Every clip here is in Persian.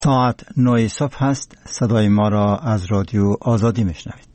ساعت 9 صبح است. صدای ما را از رادیو آزادی میشنوید.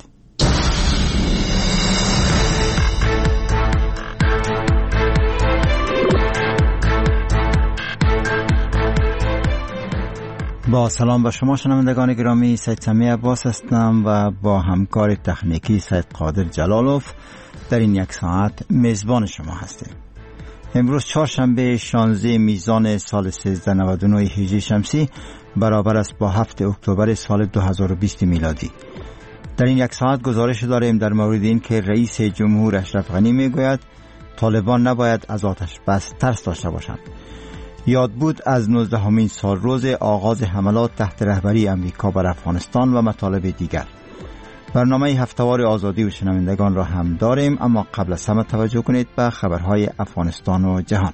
با سلام به شما شنوندگان گرامی، سید سمی عباس هستم و با همکار تکنیکی سید قادر جلالوف در این یک ساعت میزبان شما هستیم. امروز چهارشنبه 16 میزان سال 1399 هجری شمسی برابر است با 7 اکتبر سال 2020 میلادی. در این یک ساعت گزارش داریم در مورد این که رئیس جمهور اشرف غنی میگوید طالبان نباید از آتش بس ترس داشته باشند. یاد بود از 19مین سال روز آغاز حملات تحت رهبری امریکا بر افغانستان و مطالب دیگر. برنامه هفتهوار آزادی و شنوندگان را هم داریم، اما قبل از همه توجه کنید به خبرهای افغانستان و جهان.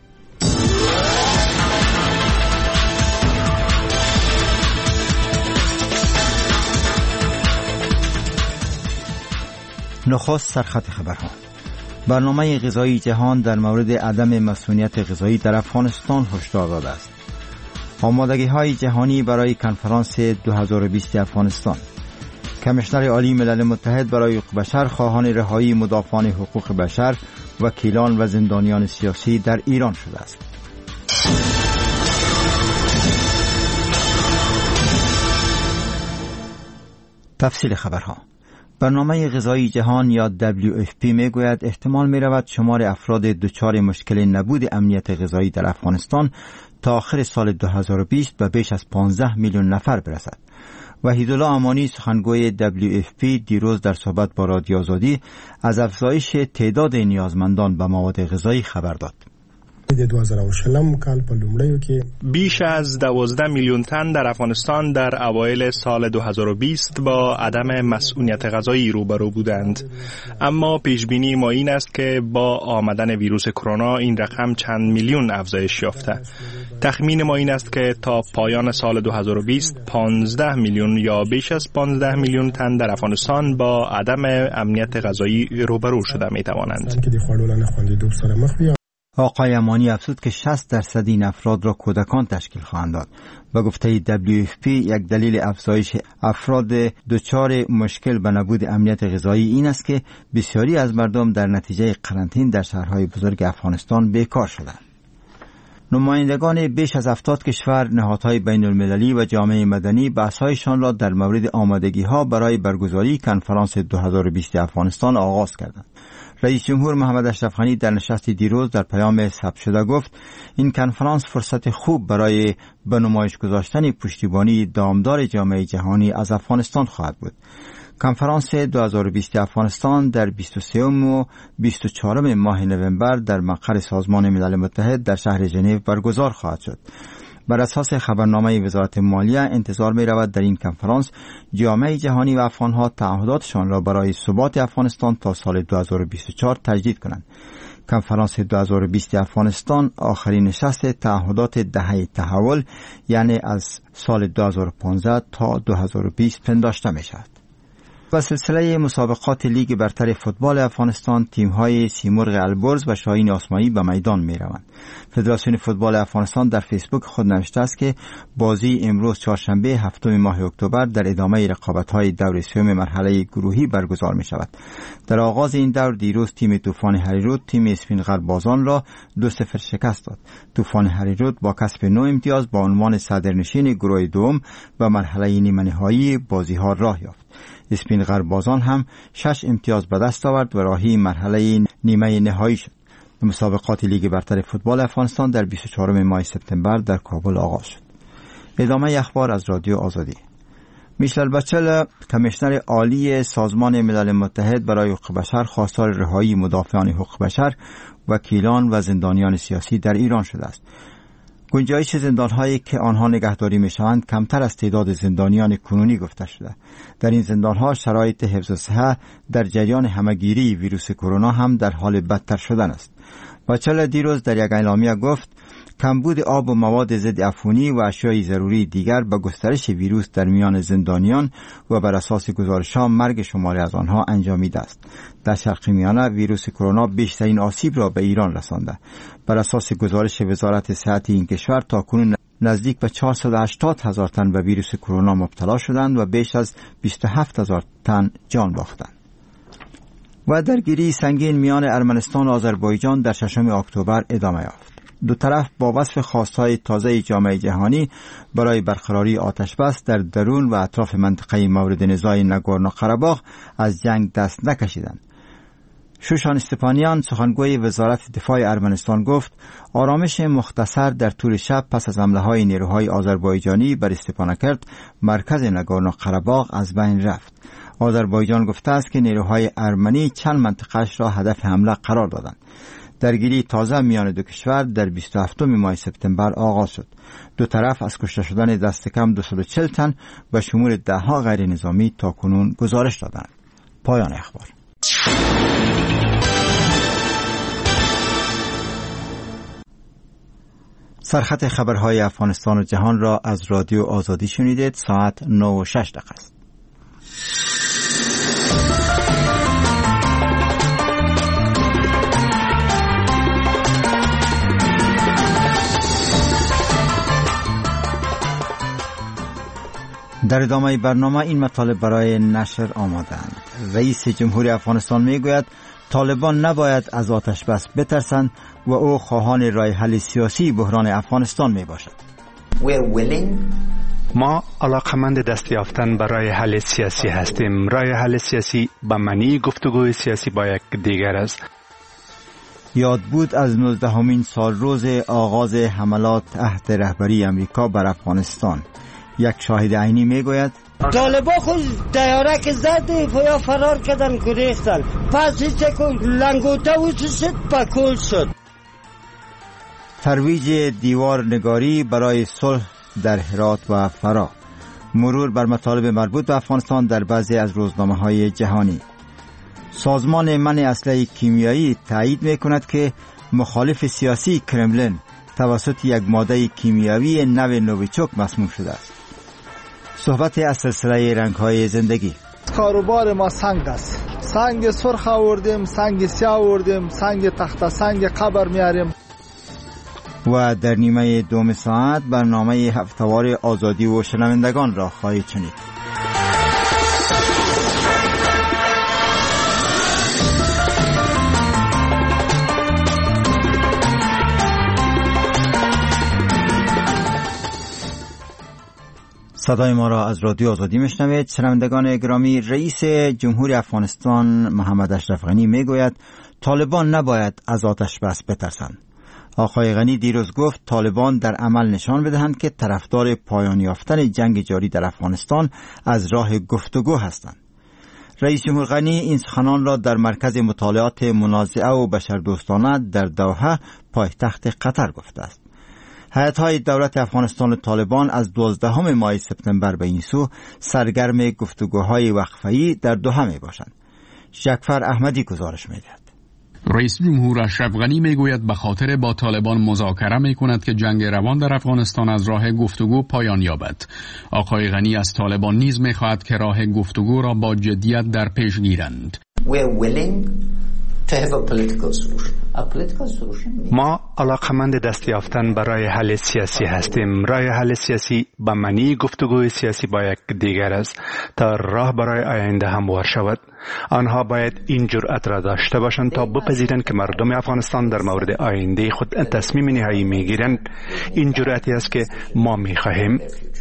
نخست سرخط خبرها. برنامه غذایی جهان در مورد عدم مسئولیت غذایی در افغانستان هشدار داده است. آمادگی‌های جهانی برای کنفرانس 2020 افغانستان. کمیشنر عالی ملل متحد برای حقوق بشر خواهان رهایی مدافعان حقوق بشر، وکیلان و زندانیان سیاسی در ایران شده است. تفصیل خبرها. برنامه غذایی جهان یا WFP میگوید احتمال میرود شمار افراد دچار مشکل نبود امنیت غذایی در افغانستان تا آخر سال 2020 به بیش از 15 میلیون نفر برسد. وحیدالله امانی سخنگوی WFP دیروز در صحبت با رادیو آزادی از افزایش تعداد نیازمندان به مواد غذایی خبر داد. بیش از 12 میلیون تن در افغانستان در اوایل سال 2020 با عدم مسئولیت غذایی روبرو بودند، اما پیشبینی ما این است که با آمدن ویروس کرونا این رقم چند میلیون افزایش یافته. تخمین ما این است که تا پایان سال 2020 15 میلیون یا بیش از 15 میلیون تن در افغانستان با عدم امنیت غذایی روبرو شده می توانند. آقای امانی افزود که 60% این افراد را کودکان تشکیل خواهند داد. و گفته WFP یک دلیل افزایش افراد دچار مشکل به نبود امنیت غذایی این است که بسیاری از مردم در نتیجه قرنطینه در شهرهای بزرگ افغانستان بیکار شدند. نمایندگان بیش از 70 کشور، نهادهای بین المللی و جامعه مدنی بحث‌هایشان را در مورد آمادگی‌ها برای برگزاری کنفرانس 2020 افغانستان آغاز کردند. رئیس جمهور محمد اشرف غنی در نشست دیروز در پیام ثبت شده گفت این کنفرانس فرصت خوب برای به نمایش گذاشتن پشتیبانی دامدار جامعه جهانی از افغانستان خواهد بود. کنفرانس 2020 افغانستان در 23 و 24 ماه نوامبر در مقر سازمان ملل متحد در شهر ژنو برگزار خواهد شد. بر اساس خبرنامه وزارت مالیه انتظار می رود در این کنفرانس جامعه جهانی و افغانها تعهداتشان را برای ثبات افغانستان تا سال 2024 تجدید کنند. کنفرانس 2020 افغانستان آخرین نشست تعهدات دهه تحول، یعنی از سال 2015 تا 2020 پنداشته می شود. و سلسله مسابقات لیگ برتر فوتبال افغانستان، تیم‌های سیمرغ البرز و شاهین آسمایی به میدان می‌روند. فدراسیون فوتبال افغانستان در فیسبوک خود نوشته است که بازی امروز چهارشنبه 7 ماه اکتبر در ادامه رقابت‌های دور سوم مرحله گروهی برگزار می‌شود. در آغاز این دور دیروز تیم طوفان هریرود تیم اسپین غربازان را 2-0 شکست داد. طوفان هریرود با کسب 9 امتیاز با عنوان صدرنشین گروه دوم و مرحله نیمه نهایی بازی‌ها راه یافت. اسپین غربازان هم 6 امتیاز به دست آورد و راهی مرحله نیمه نهایی شد. مسابقات لیگ برتر فوتبال افغانستان در 24 ماه سپتامبر در کابل آغاز شد. ادامه اخبار از رادیو آزادی. میشل بچل، کمیشنر عالی سازمان ملل متحد برای حقوق بشر، خواستار رهایی مدافعان حقوق بشر، وکیلان و زندانیان سیاسی در ایران شده است. گنجایش زندان‌هایی که آنها نگهداری می‌شوند کمتر از تعداد زندانیان کنونی گفته شده. در این زندان‌ها شرایط حفظ صحت در جریان همه‌گیری ویروس کرونا هم در حال بدتر شدن است. بچل دیروز در یک اعلامیه گفت کمبود آب و مواد ضد عفونی و اشیای ضروری دیگر به گسترش ویروس در میان زندانیان و بر اساس گزارش‌ها مرگ شماری از آنها انجامیده است. در شرق میانه ویروس کرونا بیشترین آسیب را به ایران رسانده. بر اساس گزارش وزارت صحت این کشور تاکنون نزدیک به 480,000 تن به ویروس کرونا مبتلا شدند و بیش از 27,000 تن جان باختند. و درگیری سنگین میان ارمنستان و آذربایجان در 6 اکتبر ادامه یافت. دو طرف با وصف خواستهای تازه جامعه جهانی برای برقراری آتشبس در درون و اطراف منطقه مورد نزاع ناگورنو قره‌باغ از جنگ دست نکشیدند. شوشان استپانیان سخنگوی وزارت دفاع ارمنستان گفت آرامش مختصر در طول شب پس از حمله‌های نیروهای آذربایجانی بر استپاناکرت مرکز ناگورنو قره‌باغ از بین رفت. آذربایجان گفته است که نیروهای ارمنی چند منطقه‌اش را هدف حمله قرار دادند. درگیری تازه میان دو کشور در 27 ماه سپتامبر آغاز شد. دو طرف از کشته شدن دست کم 240 تن و شمول 10 غیر نظامی تا کنون گزارش دادند. پایان اخبار. سرخط خبرهای افغانستان و جهان را از رادیو آزادی شنیدید. ساعت 9:06 است. در ادامه برنامه این مطالب برای نشر آمادند. رئیس جمهوری افغانستان میگوید طالبان نباید از آتش بس بترسند و او خواهان راه حل سیاسی بحران افغانستان می باشد. ما علاقمند دست یافتن برای حل سیاسی هستیم. راه حل سیاسی به معنی گفتگوی سیاسی با یک دیگر است. یاد بود از 19مین سال روز آغاز حملات تحت رهبری امریکا بر افغانستان. یک شاهد عینی میگوید طالبا خود دیاره که زد یا فرار کردن گریختن، پس هیچ لنگوته وسوسید پکول شد. ترویج دیوار نگاری برای صلح در هرات و فرا، مرور بر مطالب مربوط به افغانستان در بعضی از روزنامه‌های جهانی. سازمان منع اسلحه کیمیایی تایید می‌کند که مخالف سیاسی کرملین توسط یک ماده کیمیایی نو نوویچوک مسموم شده است. صحبت از سلسله رنگ‌های زندگی. کاروبار ما سنگ است. سنگ سرخ آوردیم، سنگ سیاه آوردیم، سنگ تخته سنگ قبر میاریم. و در نیمه دوم ساعت برنامه هفته‌وار آزادی و شنوندگان را خواهید شنید. صدای ما را از رادیو آزادی میشنوید. شنوندگان گرامی، رئیس جمهوری افغانستان محمد اشرف غنی میگوید طالبان نباید از آتش بس بترسند. آقای غنی دیروز گفت طالبان در عمل نشان بدهند که طرفدار پایان یافتن جنگ جاری در افغانستان از راه گفتگو هستند. رئیس جمهور غنی این سخنان را در مرکز مطالعات منازعه و بشردوستانه در دوحه پایتخت قطر گفته است. هیئت‌های دولت افغانستان و طالبان از 12 ماه سپتامبر به این سو سرگرم گفتگوهای وقفه‌ای در دوحه میباشند. جعفر احمدی گزارش می‌دهد. رئیس جمهور اشرف غنی میگوید به خاطر با طالبان مذاکره میکند که جنگ روان در افغانستان از راه گفتگو پایان یابد. آقای غنی از طالبان نیز میخواهد که راه گفتگو را با جدیت در پیش گیرند. ما علاقمند دست یافتن برای حل سیاسی هستیم. راه حل سیاسی به معنی گفتگوی سیاسی با یک دیگر است تا راه برای آینده هموار شود. آنها باید این جرأت را داشته باشند تا بپذیرند که مردم افغانستان در مورد آینده خود تصمیم نهایی میگیرند. این جرأتی است که ما میخواهیم.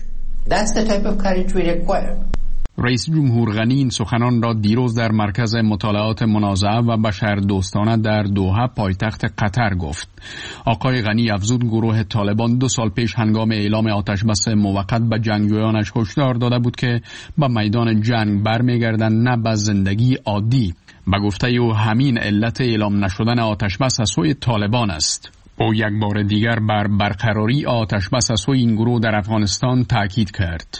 رئیس جمهور غنی این سخنان را دیروز در مرکز مطالعات منازعه و بشردوستانه در دوحه پایتخت قطر گفت. آقای غنی افزود گروه طالبان 2 سال پیش هنگام اعلام آتشبس موقت به جنگجویانش هشدار داده بود که به میدان جنگ برمیگردند، نه به زندگی عادی. به گفته او همین علت اعلام نشدن آتشبس از سوی طالبان است. او یک بار دیگر بر برقراری آتشبس از سوی این گروه در افغانستان تاکید کرد.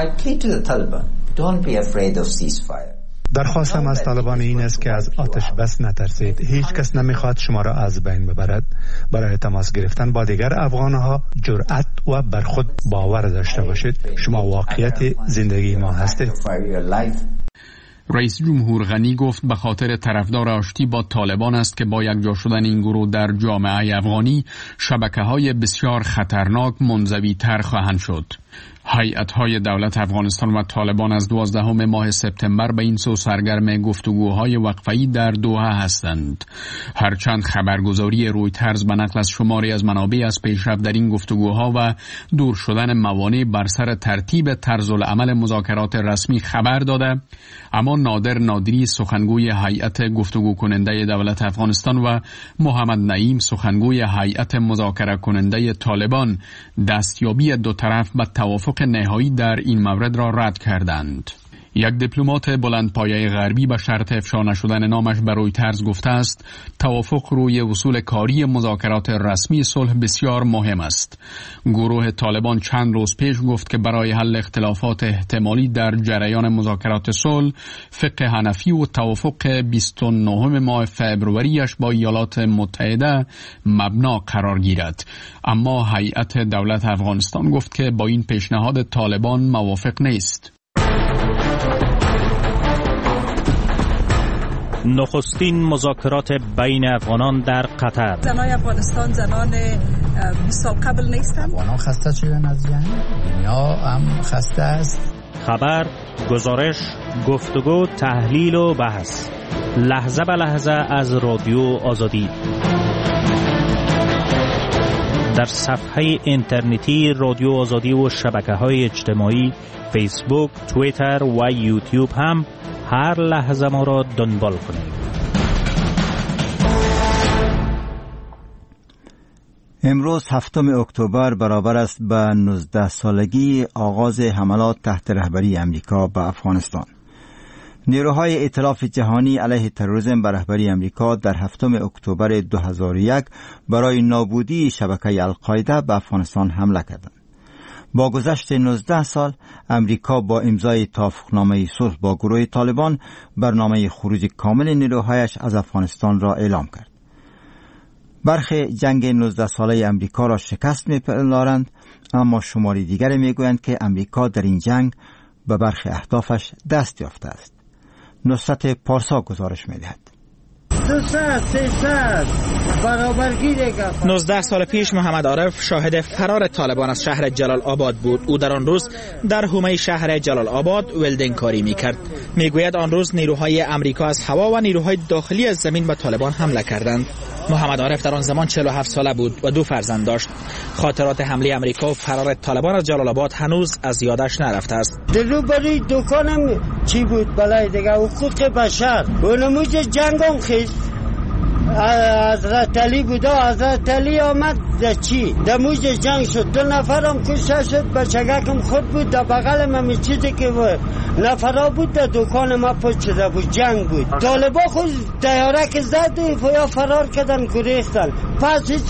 درخواستم از طالبان این است که از آتش بس نترسید. هیچ کس نمیخواد شما را از بین ببرد. برای تماس گرفتن با دیگر افغانها جرأت و بر خود باور داشته باشید. شما واقعیت زندگی ما هستید. رئیس جمهور غنی گفت به خاطر طرفدار آشتی با طالبان است که با یکجا شدن این گروه در جامعه افغانی شبکه‌های بسیار خطرناک منزوی تر خواهند شد. هیئت‌های دولت افغانستان و طالبان از 12 ماه سپتامبر به این سو سرگرم گفتگوهای وقفه‌ای در دوحه هستند. هرچند خبرگزاری رویترز به نقل از شماری از منابع از پیشرفت در این گفتگوها و دور شدن موانع بر سر ترتیب طرزالعمل مذاکرات رسمی خبر داده، اما نادر نادری سخنگوی هیئت گفتگو کننده دولت افغانستان و محمد نعیم سخنگوی هیئت مذاکره کننده طالبان دستیابی دو طرف به توافق نهایی در این مورد را رد کردند. یک دیپلمات بلندپایه غربی به شرط افشا نشدن نامش به رویترز گفته است توافق روی اصول کاری مذاکرات رسمی صلح بسیار مهم است. گروه طالبان چند روز پیش گفت که برای حل اختلافات احتمالی در جریان مذاکرات صلح فقه حنفی و توافق 29 ماه فبروریش با ایالات متحده مبنا قرار گیرد، اما هیئت دولت افغانستان گفت که با این پیشنهاد طالبان موافق نیست. نخستین مذاکرات بین افغانان در قطر. زنان افغانستان زنان 20 سال قبل نیستند. افغانان خسته شدن از جنگ، دنیا هم خسته است. خبر، گزارش، گفتگو، تحلیل و بحث، لحظه به لحظه از رادیو آزادی. در صفحه اینترنتی رادیو آزادی و شبکه‌های اجتماعی فیسبوک، توییتر و یوتیوب هم هر لحظه ما را دنبال کنید. امروز 7 اکتبر برابر است به 19 سالگی آغاز حملات تحت رهبری امریکا به افغانستان. نیروهای ائتلاف جهانی علیه تروریسم به رهبری امریکا در 7 اکتبر 2001 برای نابودی شبکه القاعده به افغانستان حمله کردند. با گذشت 19 سال امریکا با امضای توافقنامه صلح با گروه طالبان برنامه خروج کامل نیروهایش از افغانستان را اعلام کرد. برخی جنگ 19 ساله امریکا را شکست می‌پندارند، اما شماری دیگر میگویند که امریکا در این جنگ به برخی اهدافش دست یافته است. نصرت پارسا گزارش می‌دهد. 19 سال پیش محمد عارف شاهد فرار طالبان از شهر جلال آباد بود. او در آن روز در حومه شهر جلال آباد ولدینگ کاری میکرد. میگوید آن روز نیروهای امریکا از هوا و نیروهای داخلی از زمین به طالبان حمله کردند. محمد عارف در آن زمان 47 ساله بود و 2 فرزند داشت. خاطرات حمله امریکا و فرار طالبان از جلال آباد هنوز از یادش نرفته است. روبروی دکانم چی بود بلای دیگه حقوق بشر و نموز جنگم خیست. حضرت علی بود و حضرت علی آمد در چی؟ در موج جنگ شد. 2 نفرم کشته شد. بچگکم خود بود در بغلم همی چیزی که نفرها بود در دکان ما پشت شده بود. جنگ بود. طالبا خود دیاره که زد یا فرار کردن گریختن. پس هیچ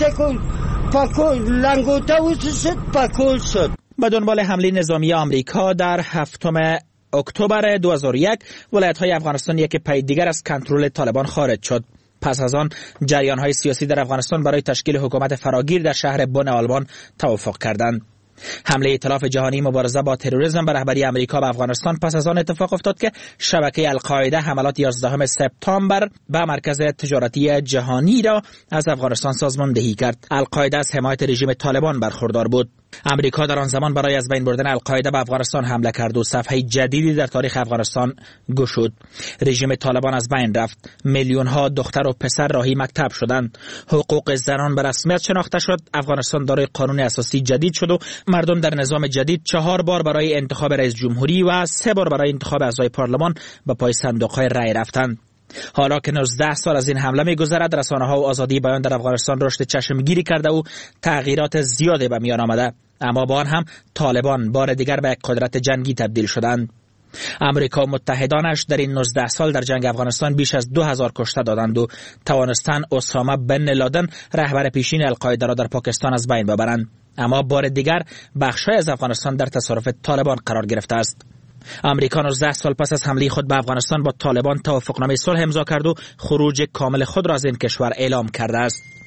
کن لنگوته شد پکول شد. به دنبال حمله نظامی آمریکا در 7 اکتبر 2001 ولایت‌های افغانستان یک پای دیگر از کنترل طالبان خارج شد. پس از آن جریان‌های سیاسی در افغانستان برای تشکیل حکومت فراگیر در شهر بن آلبان توافق کردند. حمله ائتلاف جهانی مبارزه با تروریسم به رهبری امریکا به افغانستان پس از آن اتفاق افتاد که شبکه القاعده حملات 11 سپتامبر به مرکز تجارتی جهانی را از افغانستان سازماندهی کرد. القاعده از حمایت رژیم طالبان برخوردار بود. امریکا در آن زمان برای از بین بردن القاعده به افغانستان حمله کرد و صفحه جدیدی در تاریخ افغانستان گشود. رژیم طالبان از بین رفت. میلیون‌ها دختر و پسر راهی مکتب شدند. حقوق زنان به رسمیت شناخته شد. افغانستان دارای قانون اساسی جدید شد و مردم در نظام جدید 4 بار برای انتخاب رئیس جمهوری و 3 بار برای انتخاب اعضای پارلمان به پای صندوق‌های رای رفتند. حالا که 19 سال از این حمله می‌گذرد، رسانه‌ها و آزادی بیان در افغانستان رشد چشمگیری کرده و تغییرات زیادی به میان آمده، اما با آن هم طالبان بار دیگر به یک قدرت جنگی تبدیل شدند. امریکا و متحدانش در این 19 سال در جنگ افغانستان بیش از 2000 کشته دادند و توانستند اسامه بن لادن رهبر پیشین القاعده را در پاکستان از بین ببرند، اما بار دیگر بخش‌های از افغانستان در تصرف طالبان قرار گرفته است. امریکا 19 سال پس از حمله خود به افغانستان با طالبان توافقنامه صلح امضا کرد و خروج کامل خود را از این کشور اعلام کرده است.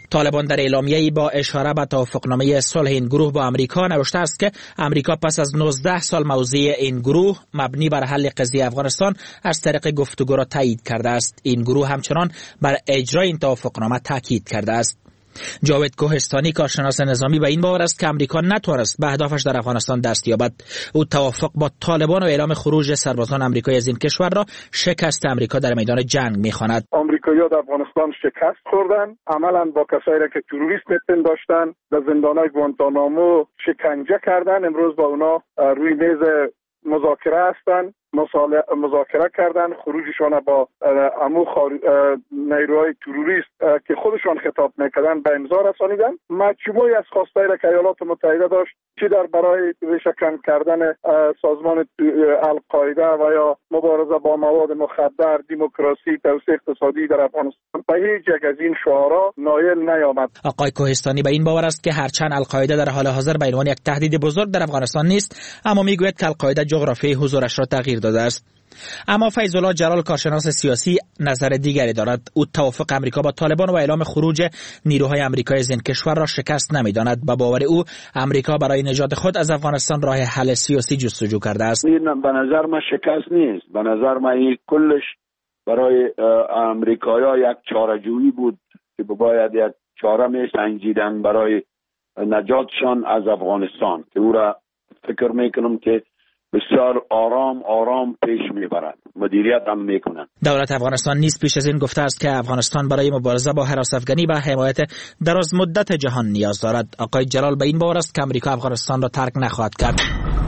طالبان در اعلامیه‌ای با اشاره به توافقنامه صلح این گروه با امریکا نوشته است که امریکا پس از 19 سال موضع این گروه مبنی بر حل قضیه افغانستان از طریق گفتگو را تایید کرده است. این گروه همچنان بر اجرای این توافقنامه تاکید کرده است. جاوید کوهستانی کارشناس نظامی به این باور است که امریکا نتوانست به اهدافش در افغانستان دست یابد. او توافق با طالبان و اعلام خروج سربازان آمریکایی از این کشور را شکست امریکا در میدان جنگ می‌خواند. آمریکایی‌ها در افغانستان شکست خوردند، عملاً با کسایی که تروریست پنداشتن در زندان‌های گوانتانامو شکنجه کردند. امروز با اونا روی میز مذاکره هستند، مذاکره کردن خروجشان با نیروهای تروریست که خودشان خطاب میکردن به امضا رسانیدن. مجموعی از خواستایی را که ایالات متحده داشت، چه در برای ریشه‌کن کردن سازمان القاعده و یا مبارزه با مواد مخدر، دموکراسی، توسعه اقتصادی در افغانستان، به هیچ یک از این شعارا نایل نیامد. آقای کوهستانی به این باور است که هرچند القاعده در حال حاضر به عنوان یک تهدید بزرگ در افغانستان نیست، اما میگوید که القاعده جغرافیای حضورش را تغییر داده است. اما فیض الله جلال کارشناس سیاسی نظر دیگری دارد. او توافق امریکا با طالبان و اعلام خروج نیروهای آمریکایی از این کشور را شکست نمی‌داند. به باور او امریکا برای نجات خود از افغانستان راه حل سیاسی جستجو کرده است. این به نظر من شکست نیست. به نظر من این کلش برای امریکایی‌ها یک چاره‌جویی بود که باید یک چاره می‌سنجیدن برای نجاتشان از افغانستان که او را فکر می‌کنم که بسیار آرام پیش میبرند، مدیریت هم میکنند. دولت افغانستان نیز پیش از این گفته است که افغانستان برای مبارزه با هراس افغانی و حمایت دراز مدت جهان نیاز دارد. آقای جلال به این باور است که امریکا افغانستان را ترک نخواهد کرد.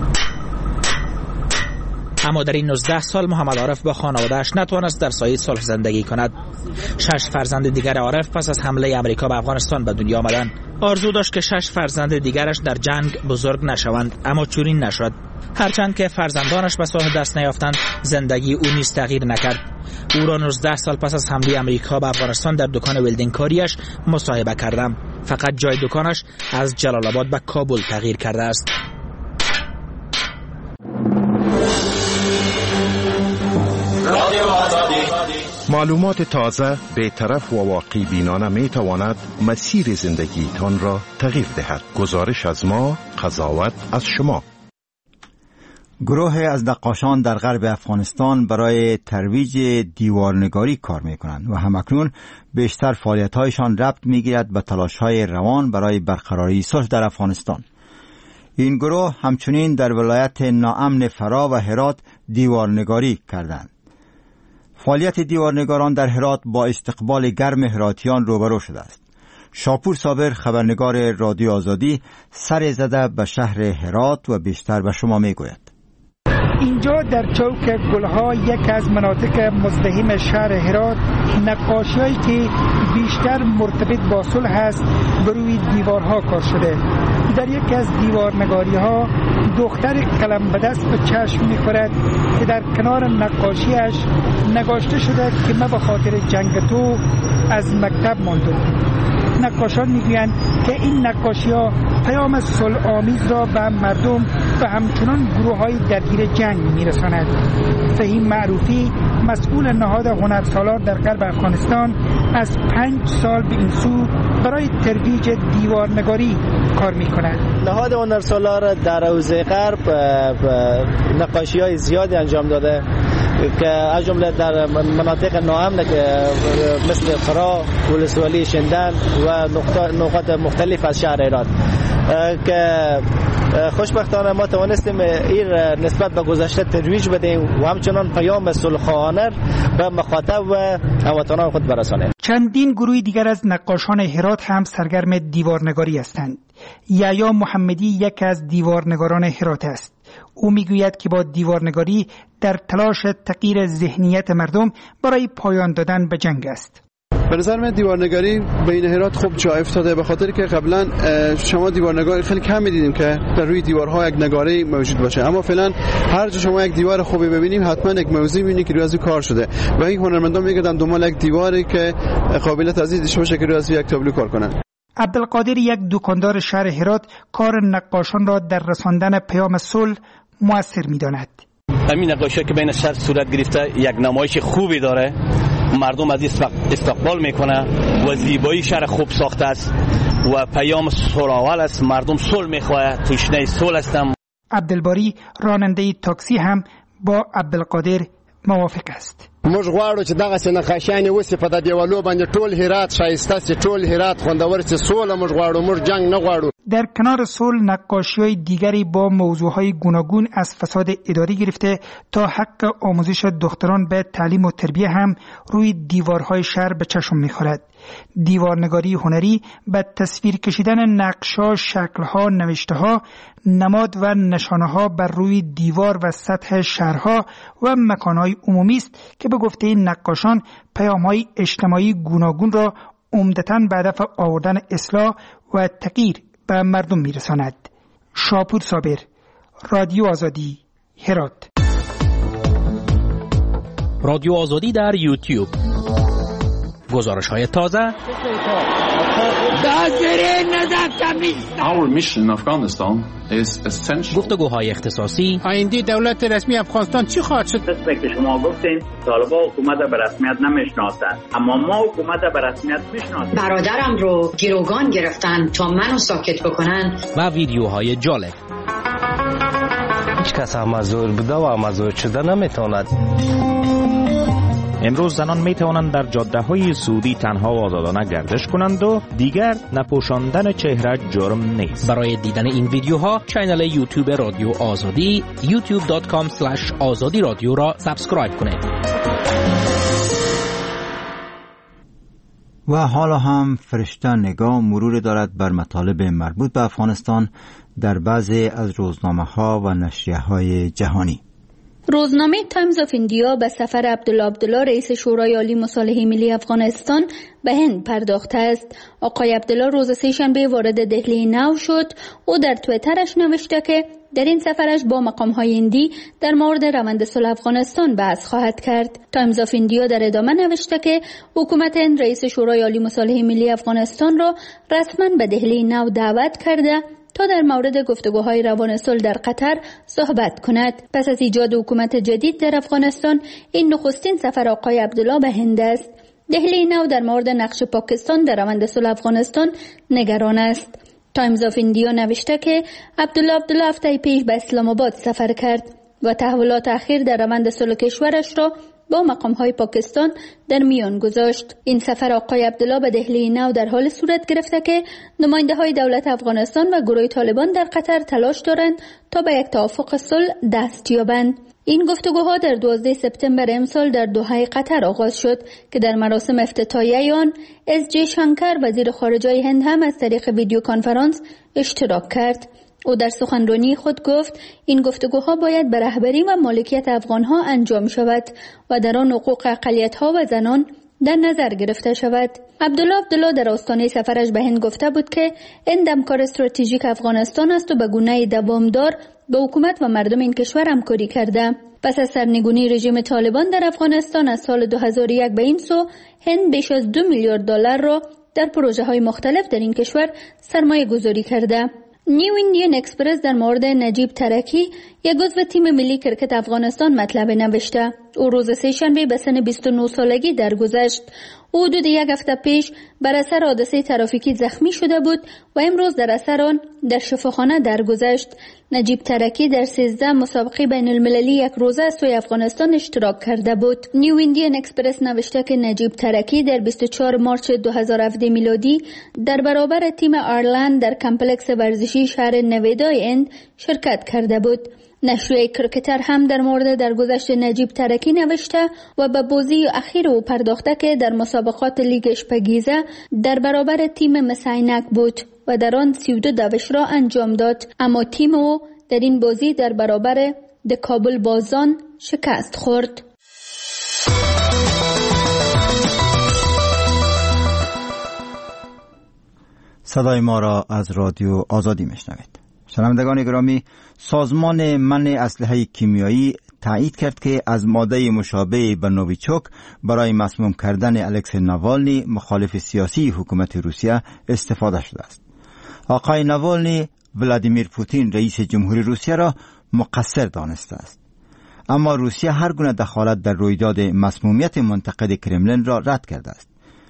اما در این 19 سال محمد عارف با خانواده‌اش نتوانست در سایه صلح زندگی کند. 6 فرزند دیگر عارف پس از حمله امریکا به افغانستان به دنیا آمدند. آرزو داشت که 6 فرزند دیگرش در جنگ بزرگ نشوند، اما چنین نشد. هرچند که فرزندانش به صلح دست نیافتند، زندگی او نیز تغییر نکرد. او را 19 سال پس از حمله امریکا به افغانستان در دکان ولدینگ کاریش مصاحبه کردم. فقط جای دکانش از جلال آباد به کابل تغییر کرده است. معلومات تازه، بی‌طرف و واقعی بینانه می تواند مسیر زندگیتان را تغییر دهد. گزارش از ما، قضاوت از شما. گروه از نقاشان در غرب افغانستان برای ترویج دیوارنگاری کار می کنند و همکنون بیشتر فعالیت‌هایشان ربط می‌گیرد به تلاش‌های روان برای برقراری صلح در افغانستان. این گروه همچنین در ولایت ناامن فرا و هرات دیوارنگاری کردند. فعالیت دیوارنگاران در هرات با استقبال گرم هراتیان روبرو شده است. شاپور صابر خبرنگار رادیو آزادی سر زده به شهر هرات و بیشتر به شما میگوید. اینجا در چوک گلها، یک از مناطق مزدحم شهر هرات، نقاشی‌هایی که بیشتر مرتبط با صلح است بر روی دیوارها کار شده. در یک از دیوارنگاری‌ها دختر قلم به دست به چشم می‌خورد که در کنار نقاشیش نگاشته شده که من به خاطر جنگ تو از مکتب ماندم. نقاشان میگویند که این نقاشی‌ها پیام صلح آمیز را به مردم و همچنان گروه‌های درگیر جنگ می‌رساند. فهیم معروفی مسئول نهاد هنرسالار در غرب افغانستان از 5 سال به این سو برای ترویج دیوارنگاری کار می‌کند. نهاد هنرسالار در حوزه غرب نقاشی‌های زیادی انجام داده که از جمله در مناطق ناامن که مثل فرا، ولسوالی شندن و نقاط مختلف از شهر هرات که خوشبختانه ما توانستیم این نسبت به گذشته ترویج بدیم و همچنان پیام صلح‌خواهانه به مخاطب و هموطنان خود برسانیم. چندین گروه دیگر از نقاشان هرات هم سرگرم دیوارنگاری هستند. یحیی محمدی یک از دیوارنگاران هرات است. او میگوید که با دیوارنگاری در تلاش تغییر ذهنیت مردم برای پایان دادن به جنگ است. به نظر من دیوارنگاری بین هرات خوب جا افتاده، به خاطر که قبلا شما دیوارنگاری خیلی کم می‌دیدیم که در روی دیوارها یک نگاره موجود باشه، اما فعلا هر جا شما یک دیوار خوبی ببینیم حتما یک موضوع می‌بینید که روی از کار شده و این هنرمندان میگردن دنبال یک دیواری که قابلیت از داشته باشه که روی از یک تابلو کار کنن. عبدالقادر یک دکاندار شهر هرات کار نقاشان را در رساندن پیام صلح مؤثر می‌داند. همین نقاشی که بین شهر صورت گرفته یک نمایش خوبی داره مردم از استقبال میکنه و زیبایی شهر خوب ساخته است و پیام صلح‌آور است. مردم صلح میخواه، تشنه صلح هستم. عبدالباری راننده تاکسی هم با عبدالقادر موافق است. موږ غواړو چې دغه نقاشیانې وسي په د دیوالو باندې ټول هرات شایسته سي، ټول هرات خوندور سي. سوله موږ غواړو، موږ جنگ نه غواړو. در کنار صلح نقاشی‌های دیگری با موضوعهای گوناگون از فساد اداری گرفته تا حق آموزش دختران به تعلیم و تربیه هم روی دیوارهای شهر به چشم می‌خورد. دیوارنگاری هنری به تصویر کشیدن نقش‌ها، شکل‌ها، نوشته‌ها، نماد و نشانه‌ها بر روی دیوار و سطح شهرها و مکان‌های عمومی است که به گفته نقاشان پیام‌های اجتماعی گوناگون را عمدتاً به هدف آوردن اصلاح و تغییر به مردم میرساند. شاپور صابر، رادیو آزادی، هرات. رادیو آزادی در یوتیوب. گزارش‌های تازه. Our mission in Afghanistan is essential. گفتگوهای اختصاصی. آینده دولت رسمی افغانستان چی خواهد شد؟ که شما گفتین طالبان حکومت به رسمیت نمیشناسند، اما ما حکومت به رسمیت میشناسیم. برادرم رو گروگان گرفتن تا منو ساکت بکنن. و ویدیوهای جالب. هیچ کس مزور بوده و مزور شده نمیتواند. امروز زنان می توانند در جاده‌های سعودی تنها و آزادانه گردش کنند و دیگر نپوشاندن چهره جرم نیست. برای دیدن این ویدیوها کانال یوتیوب رادیو آزادی youtube.com/azadi رادیو را سابسکرایب کنید. و حالا هم فرشته نگاه مرور دارد بر مطالب مربوط به افغانستان در بعضی از روزنامه‌ها و نشریه‌های جهانی. روزنامه تایمز آف ایندیا به سفر عبدالله رئیس شورای عالی مصالحه ملی افغانستان به هند پرداخته است. آقای عبدالله روز سه‌شنبه وارد دهلی نو شد. او در توییترش نوشته که در این سفرش با مقام‌های هندی در مورد روند صلح افغانستان بحث خواهد کرد. تایمز آف ایندیا در ادامه نوشته که حکومت هند رئیس شورای عالی مصالحه ملی افغانستان را رسما به دهلی نو دعوت کرده تا در مورد گفتگوهای روان صلح در قطر صحبت کند. پس از ایجاد حکومت جدید در افغانستان، این نخستین سفر آقای عبدالله به هند است. دهلی نو در مورد نقش پاکستان در روند صلح افغانستان نگران است. تایمز آف ایندیا نوشته که عبدالله هفته پیش به اسلام آباد سفر کرد و تحولات اخیر در روند صلح کشورش را با مقام‌های پاکستان در میان گذاشت. این سفر آقای عبدالله به دهلی نو در حال صورت گرفته که نماینده‌های دولت افغانستان و گروه طالبان در قطر تلاش دارند تا به یک توافق صلح دست یابند. این گفتگوها در 12 سپتامبر امسال در دوحه قطر آغاز شد که در مراسم افتتاحیه آن اس جی شنکر وزیر خارجه هند هم از طریق ویدیو کانفرانس اشتراک کرد. او در سخنرانی خود گفت این گفتگوها باید به رهبری و مالکیت افغانها انجام شود و در آن حقوق اقلیت‌ها و زنان در نظر گرفته شود. عبدالله در آستانه سفرش به هند گفته بود که هند همکار استراتژیک افغانستان است و به گونه دوامدار به حکومت و مردم این کشور همکاری کرده. پس از سرنگونی رژیم طالبان در افغانستان از سال 2001 به این سو، هند بیش از 2 میلیارد دلار را در پروژه‌های مختلف در این کشور سرمایه گذاری کرده. نیو ایندین اکسپرس در مورد نجیب ترکی، یک عضو تیم ملی کرکت افغانستان، مطلب نوشته. او روز سه‌شنبه به سن 29 سالگی درگذشت. او حدود یک هفته پیش بر اثر حادثه ترافیکی زخمی شده بود و امروز در اثر آن در شفاخانه درگذشت. نجیب ترکی در 13 مسابقه بین المللی یک روزه از سوی افغانستان اشتراک کرده بود. نیو ایندین اکسپرس نوشته که نجیب ترکی در 24 مارچ 2017 میلادی در برابر تیم آرلند در کمپلکس ورزشی شهر نویدای هند شرکت کرده بود. نشریه کرکتر هم در مورد درگذشت نجیب ترکی نوشته و به بازی اخیر او پرداخته که در مسابقات لیگ اشپگیزه در برابر تیم مساینک بود و در آن 32 دوش را انجام داد، اما تیم او در این بازی در برابر د کابل بازان شکست خورد. صدای ما را از رادیو آزادی میشنوید. شنوندگان گرامی، سازمان منع اسلحه کیمیایی تایید کرد که از ماده مشابه به نوویچوک برای مسموم کردن الکسی ناوالنی مخالف سیاسی حکومت روسیه استفاده شده است. آقای ناوالنی ولادیمیر پوتین رئیس جمهوری روسیه را مقصر دانسته است. اما روسیه هر گونه دخالت در رویداد مسمومیت منتقد کرملین را رد کرده است.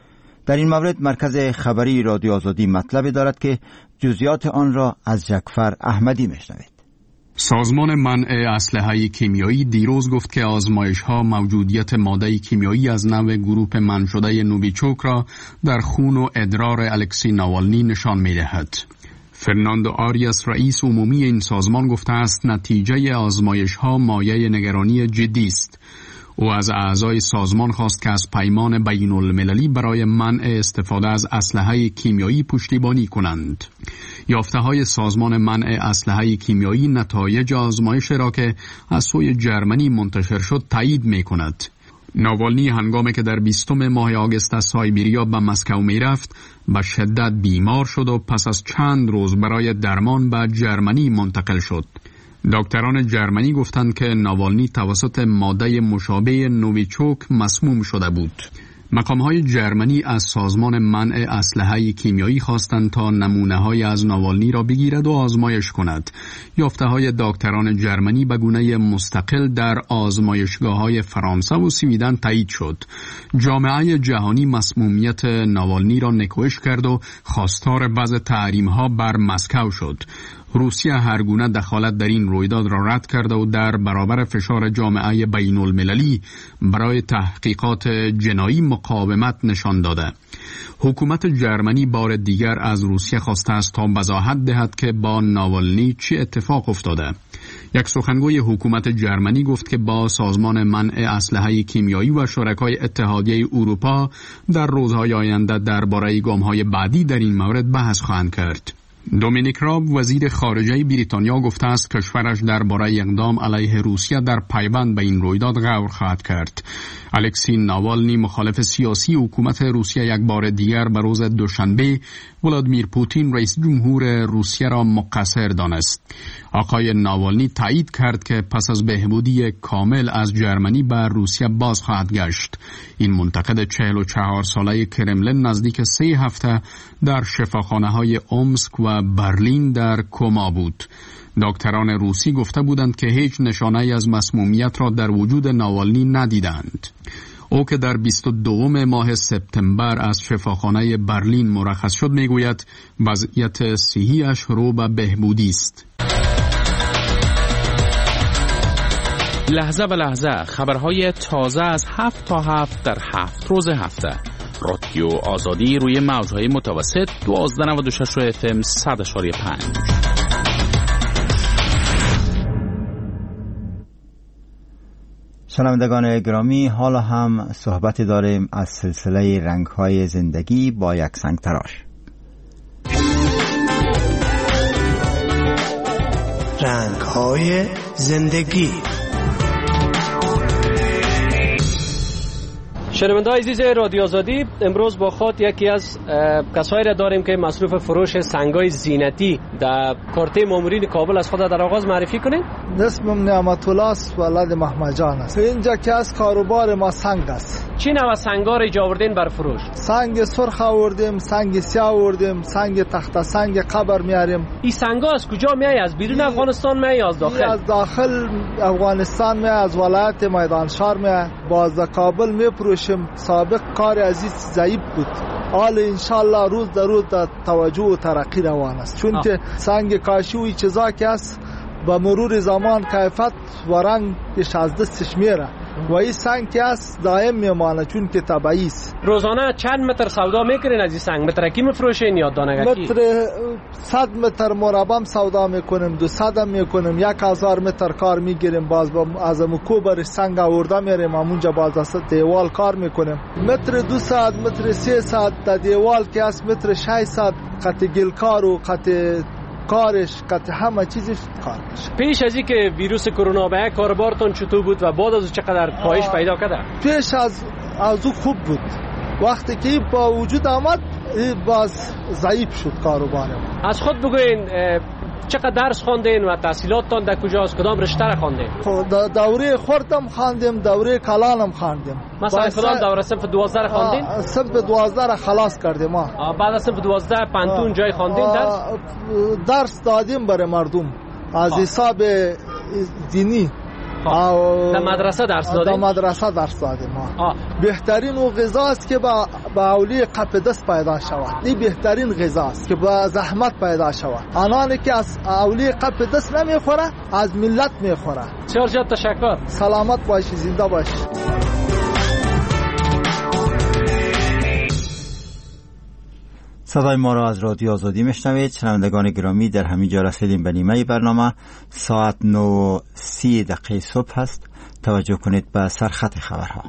در این مورد مرکز خبری رادیو آزادی مطلبی دارد که جزئیات آن را از جعفر احمدی میشنوید. سازمان منع اسلحه کیمیایی دیروز گفت که آزمایش‌ها موجودیت ماده کیمیایی از نوع گروه منع شده نوویچوک را در خون و ادرار الکسی ناوالنی نشان می‌دهد. فرناندو آریاس رئیس عمومی این سازمان گفته است نتیجه آزمایش‌ها مایه نگرانی جدی است. او از اعضای سازمان خواست که از پیمان بین‌المللی برای منع استفاده از اسلحه کیمیایی پشتیبانی کنند. یافته‌های سازمان منع اسلحه کیمیایی نتایج آزمایش را که از سوی جرمنی منتشر شد تایید می‌کند. ناوالنی هنگامی که در 20 ماه آگوست از سایبریا به مسکو می‌رفت به شدت بیمار شد و پس از چند روز برای درمان به جرمنی منتقل شد. دکتران جرمنی گفتند که ناوالنی توسط ماده مشابه نوویچوک مسموم شده بود. مقام‌های جرمنی از سازمان منع اسلحه کیمیایی خواستند تا نمونه‌های از ناوالنی را بگیرد و آزمایش کند. یافته‌های دکتران جرمنی به گونه مستقل در آزمایشگاه‌های فرانسه و سویدن تایید شد. جامعه جهانی مسمومیت ناوالنی را نکوهش کرد و خواستار بعض تحریم‌ها بر مسکو شد. روسیه هرگونه دخالت در این رویداد را رد کرده و در برابر فشار جامعه بین المللی برای تحقیقات جنایی مقاومت نشان داده. حکومت جرمنی بار دیگر از روسیه خواسته است تا وضاحت دهد که با ناوالنی چه اتفاق افتاده. یک سخنگوی حکومت جرمنی گفت که با سازمان منع اسلحه کیمیایی و شرکای اتحادیه اروپا در روزهای آینده درباره گام‌های بعدی در این مورد بحث خواهند کرد. دومینیک راب وزیر خارجه بریتانیا گفته است کشورش درباره اقدام علیه روسیه در پیوند به این رویداد غور خواهد کرد. الکسی ناوالنی مخالف سیاسی حکومت روسیه یک بار دیگر به روز دوشنبه ولادیمیر پوتین رئیس جمهور روسیه را مقصر دانست. آقای ناوالنی تایید کرد که پس از بهبودی کامل از جرمنی به روسیه باز خواهد گشت. این منتقد 44 ساله کرملین نزدیک 3 هفته در شفاخانه‌های اومسک و برلین در کما بود. دکتران روسی گفته بودند که هیچ نشانه‌ای از مسمومیت را در وجود ناوالنی ندیدند. او که در 22 ماه سپتامبر از شفاخانه برلین مرخص شد میگوید وضعیت صحی‌اش رو به بهبودی است. لحظه به لحظه خبرهای تازه از 7 تا 7 در 7 روز هفته. رادیو آزادی روی موج‌های متوسط 1296 FM 100.5. شنوندگان گرامی، حالا هم صحبت داریم از سلسله رنگ‌های زندگی با یک سنگ تراش. رنگ‌های زندگی. شنونده‌های عزیز رادیو آزادی، امروز با خود یکی از کسایی را داریم که مصروف فروش سنگ‌های زینتی در کارته مامورین کابل از خود در آغاز معرفی کنید. اسمم نعمت الله است، ولد محمد جان است. اینجا که از کاروبار ما سنگ است. چی نوع سنگ‌ها را اینجا آوردین بر فروش؟ سنگ سرخ آوردیم، سنگ سیاه آوردیم، سنگ تخته سنگ قبر میاریم. این سنگ‌ها از کجا میای؟ از بیرون افغانستان میای یا از داخل؟ از داخل افغانستان میای، از ولایت میدان شهر میای. باز کابل میفروشیم. سابق کار عزیز ضعیف بود، حال انشالله روز در روز توجه و ترقی روان است، چون که سنگ کاشی و چیزا که است با مرور زمان کیفیت و رنگش از دستش میره و این سنگ که است دائم میمانه چون که طبیعی است. روزانه چند متر سودا میکنین از این سنگ؟ مترکی میفروشین یا دانگکی؟ متر 100 متر مربع سودا میکنیم، 200 هم میکنیم، 1000 متر کار میگیریم. باز از کوبر سنگ آورده میریم همونجا باز است دیوال کار میکنیم. متر 200 متر 300 تا دیوال که است متر 600 قطع گلکار و قطع کارش قطع همه چیزش کار میشه. پیش از اینکه ویروس کرونا بیاد کاروبارتون چطور بود و بعد از چقدر کاهش پیدا کرده؟ پیش از او خوب بود، وقتی که با وجود آمد باز ضعیف شد کاروبار. از خود بگوین چقدر درس خواندین و تحصیلاتتان در کجاست؟ کدام رشته را خواندین؟ دوره خردم خواندیم، دوره کلانم خواندیم. مثلا کدام دوره؟ صنف 12 خواندین؟ صنف 12 را خلاص کردیم ما. بعد از صنف 12 پانتون جای خواندین درس دادیم برای مردم از حساب دینی در مدرسه درس دادیم؟ در مدرسه درس دادیم. بهترین و غذاست که با اولی قپ دست پیدا شود. این بهترین غذاست که با زحمت پیدا شود. آنانی که از اولی قپ دست نمیخوره از ملت میخوره. بسیار زیاد تشکر. سلامت باشی، زنده باشی. صدای ما را از رادیو آزادی میشنوید. شنوندگان گرامی، در همین جا رسیدیم به نیمه برنامه. ساعت 9:30 صبح است. توجه کنید به سرخط خبرها.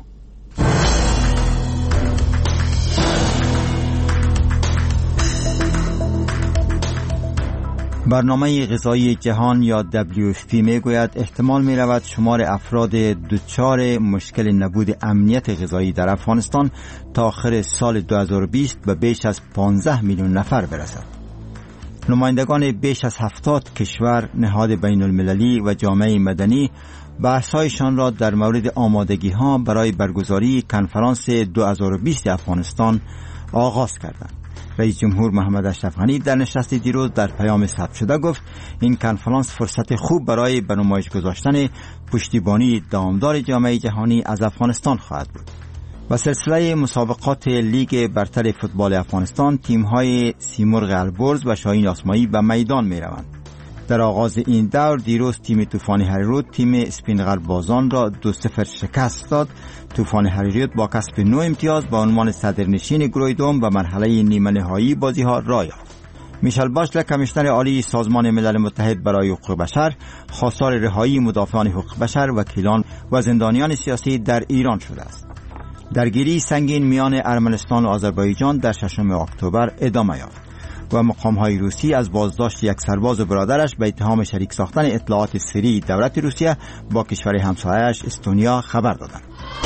برنامه غذایی جهان یا WFP میگوید احتمال می رود شمار افراد دچار مشکل نبود امنیت غذایی در افغانستان تا آخر سال 2020 به بیش از 15 میلیون نفر برسد. نمایندگان بیش از 70 کشور، نهاد بین المللی و جامعه مدنی بحث‌هایشان را در مورد آمادگی ها برای برگزاری کنفرانس 2020 افغانستان آغاز کردند. رئیس جمهور محمد اشرف غنی در نشست دیروز در پیام ثبت شده گفت این کنفرانس فرصت خوب برای به نمایش گذاشتن پشتیبانی دامدار جامعه جهانی از افغانستان خواهد بود. و سلسله مسابقات لیگ برتر فوتبال افغانستان، تیم‌های سیمرغ البرز و شاهین آسمایی به میدان می‌روند. در آغاز این دور دیروز تیم طوفان هریرود تیم اسپین غربازان را 2-0 شکست داد. طوفان هریرود با کسب 9 امتیاز با عنوان صدرنشین گروه دوم به مرحله نیمه نهایی بازی‌ها راه یافت. میشل باشلر، کمیشنر عالی سازمان ملل متحد برای حقوق بشر، خواستار رهایی مدافعان حقوق بشر، وکیلان و زندانیان سیاسی در ایران شده است. درگیری سنگین میان ارمنستان و آذربایجان در 6 اکتبر ادامه یافت و مقام‌های روسی از بازداشت یک سرباز و برادرش به اتهام شریک ساختن اطلاعات سری دولت روسیه با کشور همسایه‌اش استونیا خبر دادند.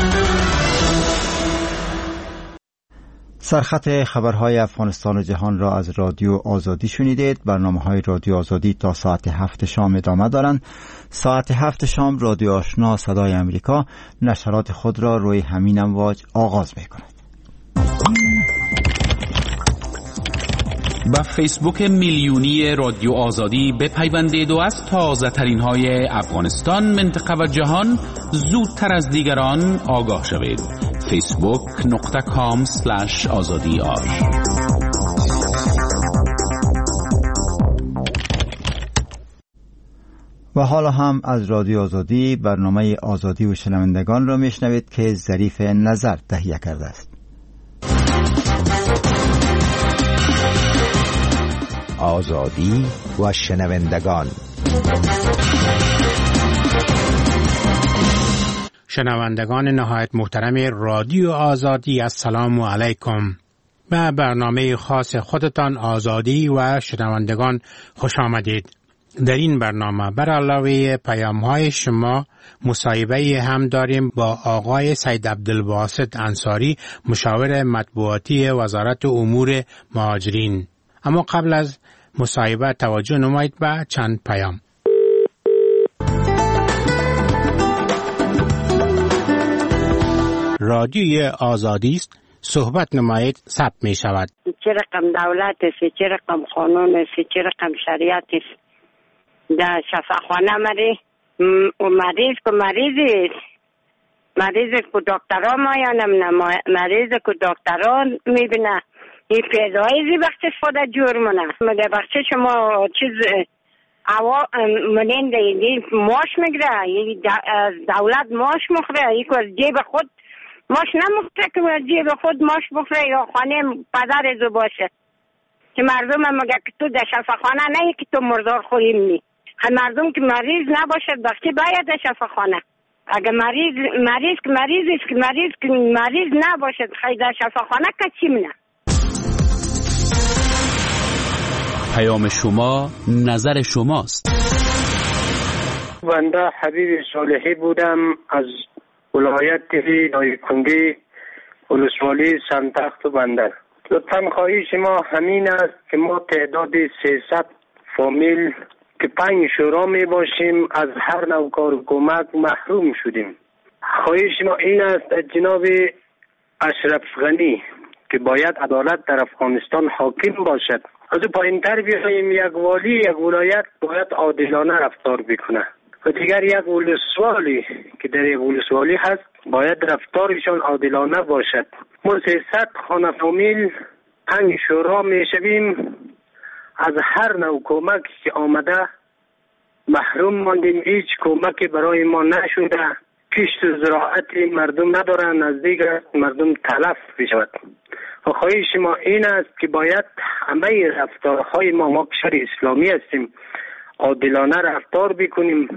سرخط خبرهای افغانستان و جهان را از رادیو آزادی شنیدید. برنامه‌های رادیو آزادی تا ساعت 7 شام ادامه دارند. ساعت 7 شام رادیو آشنا صدای امریکا نشرات خود را روی همین امواج آغاز می‌کند. با فیسبوک میلیونی رادیو آزادی بپیوندید و از تازه ترین های افغانستان، منطقه و جهان زودتر از دیگران آگاه شوید. facebook.com/azadi. و حالا هم از رادیو آزادی برنامه آزادی و شنوندگان را میشنوید که ظریف نظر تهیه کرده است. آزادی و شنوندگان. شنوندگان نهایت محترم رادیو آزادی، السلام علیکم. به برنامه خاص خودتان آزادی و شنوندگان خوش آمدید. در این برنامه بر علاوه پیام‌های شما مصاحبه هم داریم با آقای سید عبدالباسط انصاری، مشاور مطبوعاتی وزارت امور مهاجرین. اما قبل از مصاحبه توجه نمایید به چند پیام. رادیوی آزادی است، صحبت نمایید، ثبت می شود. چه رقم دولت است، چه رقم قانون است، چه رقم شریعت است. در شفاخانه مریض که مریض که دکترها مایانم مریض که دکترها میبینه. این پیدایزی بخشش خود جرمونه. مگه بخشش شما چیز منین دیدی ماش میگره، دولت ماش مخره، یک از جیب خود ماش نمخره که از جیب خود ماش بخره یا خانه پدر باشه که مردم مگه که تو در شفاخانه نه که تو مردار خوریم نی. مردم که مریض نباشد وقتی باید در شفاخانه. اگه مریض نباشد خیلی در شفاخانه کچیم نه. پیام شما نظر شماست. بنده حبیب صالحی بودم از ولایت دایکنگی ولسوالی سنتخت و بندر. لطفاً خواهش ما همین است که ما تعداد 300 فامیل که 5 شورا می باشیم از هر نوع کار و کمک محروم شدیم. خواهش ما این است از جناب اشرف غنی که باید عدالت در افغانستان حاکم باشد، از پایین تر بیاییم. یک والی یک ولایت باید عادلانه رفتار بکنه. و دیگر یک ولسوالی که در یک ولسوالی هست باید رفتارشان عادلانه باشد. ما 300 خانه فامیل تنگ شورا می شویم، از هر نوع کمک که آمده محروم ماندیم. هیچ کمکی برای ما نشده. کشت و زراعت مردم ندارن، نزدیک مردم تلف بشود. و خواهش ما این است که باید همه رفتارهای ما کشور اسلامی هستیم، عادلانه رفتار بکنیم.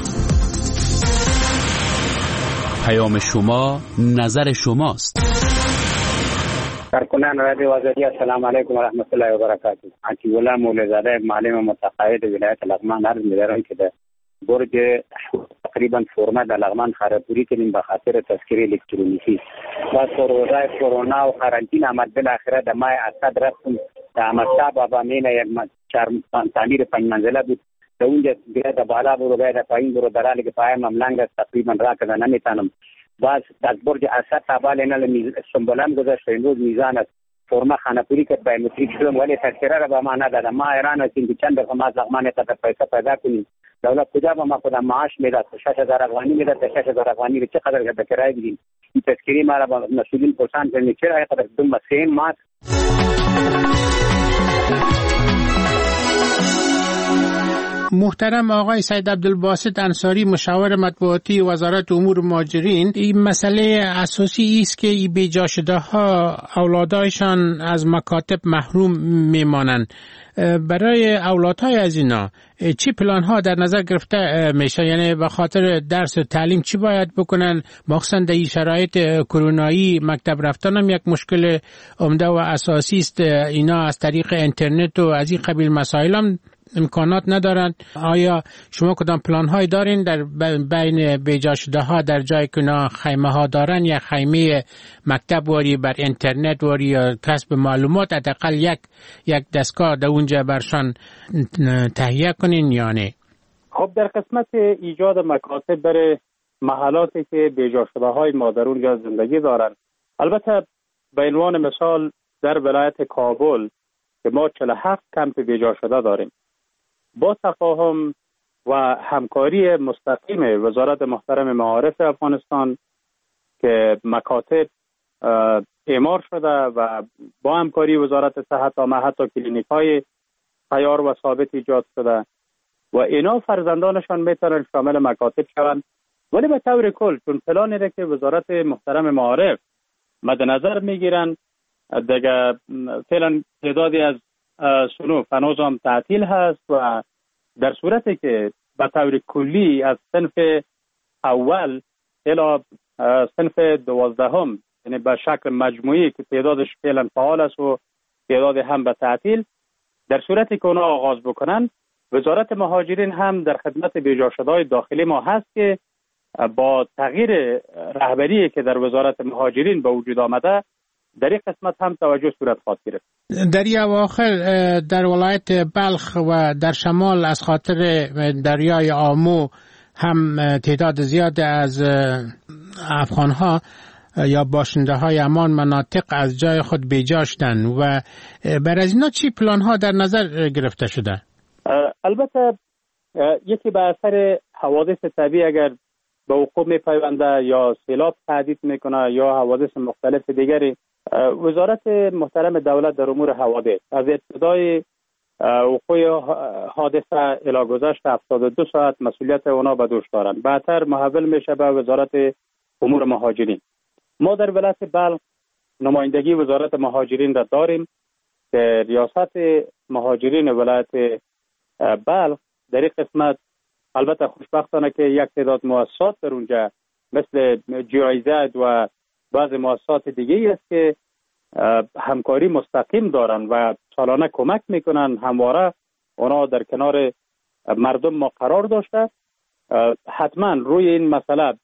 پیام شما، نظر شماست. کارکنان رادیو آزادی، السلام علیکم و رحمت الله و برکاته. عطیه الله مولزاده، معلم متقاعد ولایت لغمان عرض می‌دارم که در برج تقریبا فرمه در لغمان خرابوری کردیم به خاطر تذکره الکترونیکی. بعد روزای کرونا و قرنطینه آمد، بالاخره در ماه اسد رفتیم در احمدشاه بابا مینه، یک تعمیر 5 منزله بود. در اونجا بیاید بالا برو، بیاید پایین برو، در حالی که پایم هم لنگ است، تقریبا را که نمیتونم. باز از برج اسد تابال اینال سنبولم گذاشت. امروز میزان است فرما خانه‌پوری کرد، بایومتریک شدم، ولی تذکره را به ما نداد. ما ایران هستیم که چند دفعه ما از لغمان تا پیسه پیدا کنیم. دولت کجا به ما خودم معاش میداد؟ 6000 افغانی میداد. 6000 افغانی رو چقدر به کرایه بدیم؟ این تذکره ما را با مسئولین پرسان کنیم چرا اینقدر دم مسیم ماست. محترم آقای سید عبدالباسط انصاری، مشاور مطبوعاتی وزارت امور مهاجرین، این مسئله اساسی است که این بیجا شده ها اولادایشان از مکاتب محروم میمانند. برای اولادهای از اینا چی پلان ها در نظر گرفته میشه؟ یعنی به خاطر درس و تعلیم چی باید بکنن؟ مخصوصا در این شرایط کرونایی مکتب رفتن هم یک مشکل عمده و اساسی است. اینا از طریق اینترنت و از این قبیل مسائل هم امکانات ندارند. آیا شما کدام پلان های دارین در بین بیجا شده ها در جای که اینا خیمه ها دارن، یا خیمه مکتب واری بر اینترنت واری یا کسب معلومات، حداقل یک دستگاه در اونجا برشان تهیه کنین یا نه؟ خب در قسمت ایجاد مکاتب برای محلاتی که بیجا شده های ما در اونجا زندگی دارن، البته به عنوان مثال در ولایت کابل که ما 47 کمپ بیجا شده داریم، با تفاهم و همکاری مستقیم وزارت محترم معارف افغانستان که مکاتب اعمار شده و با همکاری وزارت صحت عامه حتی کلینیک‌های تیار و ثابت ایجاد شده و اینا فرزندانشان میتونن شامل مکاتب شوند. ولی به طور کل چون پلانی ده که وزارت محترم معارف مد نظر میگیرن، دیگه فعلا تعدادی از صنوف هنوز هم تعطیل هست و در صورتی که به طور کلی از صنف اول الی صنف 12 یعنی به شکل مجموعی که تعدادش فعلا فعال است و تعداد هم به تعطیل، در صورتی که اونا آغاز بکنن، وزارت مهاجرین هم در خدمت بیجا شده‌های داخلی ما هست که با تغییر رهبری که در وزارت مهاجرین به وجود آمده در این قسمت هم توجه صورت خواهد گرفت. در این اواخر در ولایت بلخ و در شمال از خاطر دریای آمو هم تعداد زیاد از افغانها یا باشنده های امان مناطق از جای خود بیجا شدند و بر از اینا چی پلان ها در نظر گرفته شده؟ البته یکی به اثر حوادث طبیعی اگر به وقوع میپیونده یا سیلاب تهدید میکنه یا حوادث مختلف دیگری، وزارت محترم دولت در امور حوادث از ابتدای وقوع حادثه الی گذشت 72 ساعت مسئولیت اونا به دوش دارن. بعدتر محول میشه به وزارت امور مهاجرین. ما در ولایت بلخ نمایندگی وزارت مهاجرین را داریم که ریاست مهاجرین ولایت بلخ در این قسمت البته خوشبختانه که یک تعداد مؤسسات در اونجا مثل GIZ و بعض مؤسسات دیگه است که همکاری مستقیم دارن و سالانه کمک میکنن. همواره اونا در کنار مردم ما قرار داشته. حتما روی این مسئله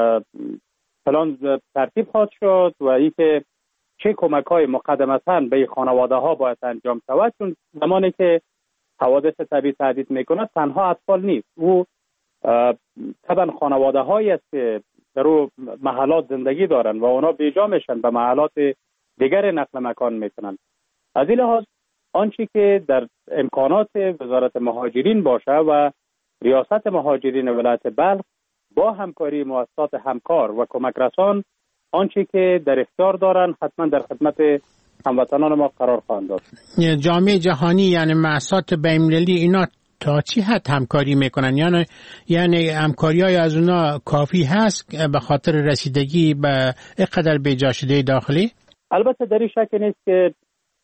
پلان ترتیب خواهد شد و اینکه چه کمک های مقدمتاً به خانواده ها باید انجام شود، چون زمانی که حوادث طبیعی تهدید میکنه تنها اطفال نیست، او طبعا خانواده هایی است که در او محلات زندگی دارن و اونا بیجا میشن به محلات دیگر نقل مکان میکنن. از این لحاظ آنچه که در امکانات وزارت مهاجرین باشه و ریاست مهاجرین ولایت بلخ با همکاری مؤسسات همکار و کمک رسان آنچه که در اختیار دارند حتما در خدمت هموطنان ما قرار خواهند داد. جامعه جهانی یعنی مؤسسات بین‌المللی اینا تا چی حد همکاری میکنن؟ یعنی همکاری‌های از اونا کافی هست به خاطر رسیدگی به اینقدر بیجا شده داخلی؟ البته در این شک نیست که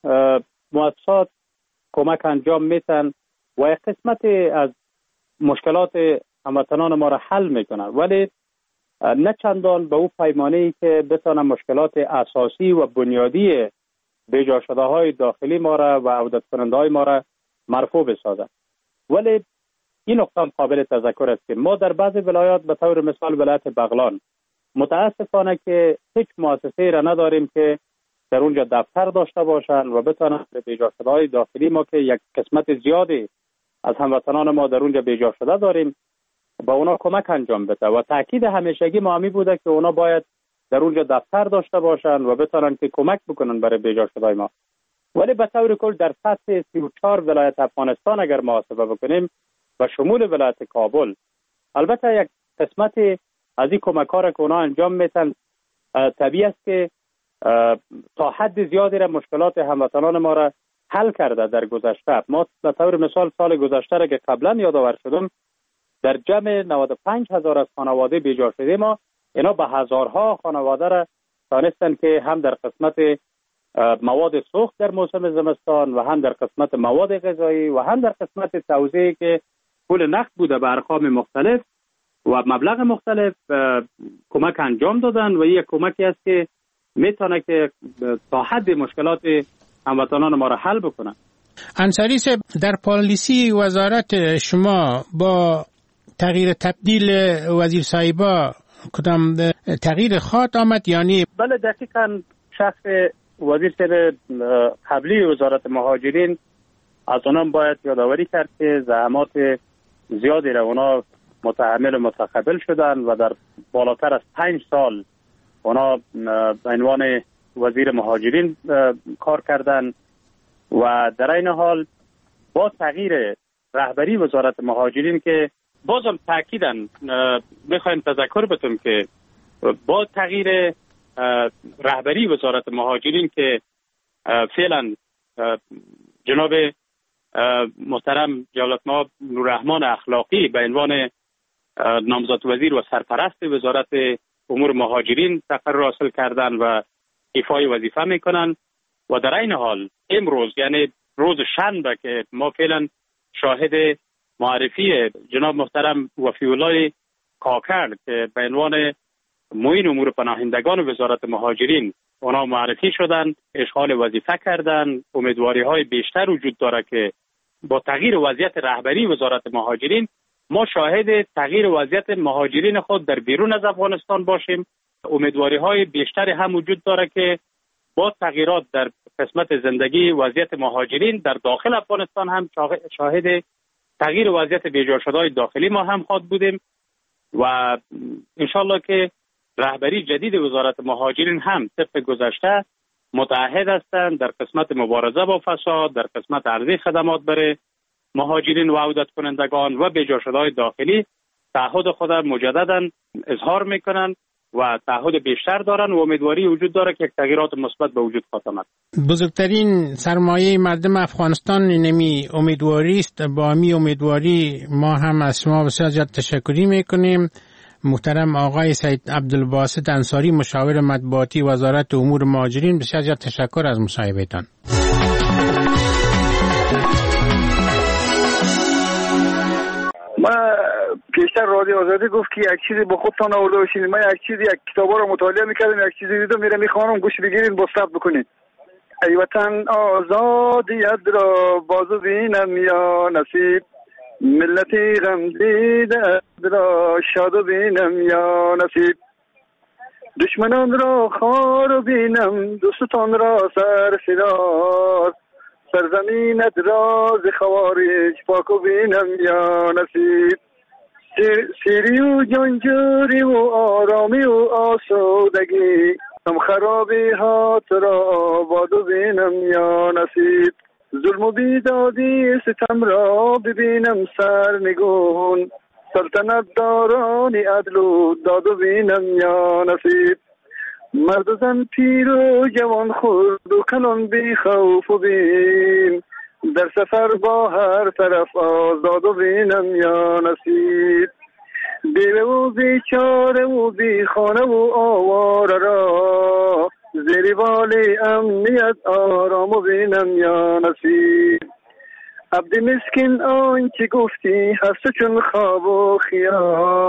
مؤسسات کمک انجام میتن و قسمت از مشکلات هموطنان ما را حل میکنن، ولی نه چندان به اون پیمانه‌ای که بتونن مشکلات اساسی و بنیادی بیجا شده های داخلی ما را و عودت کننده های ما را مرفوع بسازن. ولی این نقطه قابل تذکر است که ما در بعضی ولایات به طور مثال ولایت بغلان متاسفانه که هیچ مؤسسه‌ای را نداریم که در اونجا دفتر داشته باشن و بتونن به بیجا شده های داخلی ما که یک قسمت زیادی از هموطنان ما در اونجا بیجا شده داریم با اونا کمک انجام بده و تاکید همیشگی ما همی بوده که اونا باید در اونجا دفتر داشته باشن و بتونن که کمک بکنن برای بیجا شده ما. ولی به طور کل در سطح 34 ولایت افغانستان اگر محاسبه بکنیم و شمول ولایت کابل، البته یک قسمت از این کمک‌ها را که اونا انجام میتن طبیعی است که تا حد زیادی را مشکلات هموطنان ما را حل کرده در گذشته. ما به طور مثال سال گذشته را که قبلا یادآور شدم در جمع 95,000 از خانواده بیجا شده ما اینا به هزارها خانواده را تانستن که هم در قسمت مواد سوخت در موسم زمستان و هم در قسمت مواد غذایی و هم در قسمت توزیعی که پول نقد بوده به ارقام مختلف و مبلغ مختلف کمک انجام دادن و یک کمکی است که میتونه که تا حد مشکلات هموطنان ما را حل بکنن. انصاری صاحب، در پالیسی وزارت شما با تغییر تبدیل وزیر صاحبا کدام تغییر خواهد آمد؟ یعنی بله دقیقاً شخص وزیر صاحب قبلی وزارت مهاجرین از اونم باید یادآوری کرد که زحمات زیادی را اونا متحمل و متقبل شدن و در بالاتر از 5 سال اونا به عنوان وزیر مهاجرین کار کردن و در این حال با تغییر رهبری وزارت مهاجرین که بازم تاکیدن میخوایم تذکر بدیم که با تغییر رهبری وزارت مهاجرین که فعلا جناب محترم جلالت مآب نوررحمان اخلاقی به عنوان نامزد وزیر و سرپرست وزارت امور مهاجرین تقرر حاصل کردن و ایفای وظیفه میکنن و در این حال امروز یعنی روز شنبه که ما فعلا شاهد معرفی جناب محترم وفی‌الله کاکر که به عنوان معین امور پناهندگان وزارت مهاجرین اونا معرفی شدن، اشغال وظیفه کردن، امیدواری های بیشتر وجود داره که با تغییر وضعیت رهبری وزارت مهاجرین ما شاهد تغییر وضعیت مهاجرین خود در بیرون از افغانستان باشیم. امیدواری های بیشتر هم وجود داره که با تغییرات در قسمت زندگی وضعیت مهاجرین در داخل افغانستان هم شاهد تغییر وضعیت بیجا شده داخلی ما هم خواهد بودیم و انشالله که رهبری جدید وزارت مهاجرین هم طبق گذشته متعهد هستند در قسمت مبارزه با فساد، در قسمت عرضه خدمات برای مهاجرین و عودت کنندگان و بیجا شده داخلی تعهد خود مجددا اظهار میکنند و تعهد بیشتر دارن و امیدواری وجود داره که یک تغییرات مثبت به وجود خواهد آمد. بزرگترین سرمایه مردم افغانستان نمی امیدواری است. با می امیدواری ما هم از شما بسیار زیاد تشکری میکنیم. محترم آقای سید عبدالباسط انصاری مشاور مطبوعاتی وزارت امور مهاجرین، بسیار زیاد تشکر از مصاحبهتان. من پیشتر رادیو آزادی گفت که یک چیزی با خودتان آورده باشین. من یک چیزی یک کتابا رو مطالعه میکردم، یک چیزی دیدم میرم میخوانم، گوش بگیرین با ثبت بکنین. ای وطن آزادیت را بازو بینم یا نصیب، ملتی غم دیده را شاد بینم یا نصیب، دشمنان را خار بینم دوستان را سر فدار، سرزمینت راز خوارج پاکو بینم یا نصیب، سیری و جنجوری و آرامی و آسودگی، هم خرابی هات را بادو بینم یا نصیب، ظلم و بیدادی ستم را ببینم سرنگون، سلطنت دارانی عدل و داد و بینم یا نصیب. مرد و زن پیر و جوان خرد و کلان بی خوف و بیم، در سفر با هر طرف آزاد و بینم یا نصیب. بیوه و بیچاره و بی خانه و آواره را، زیر بال امنیت آرام و بینم یا نصیب. عبد مسکین آنچه گفتی هست چون خواب و خیال،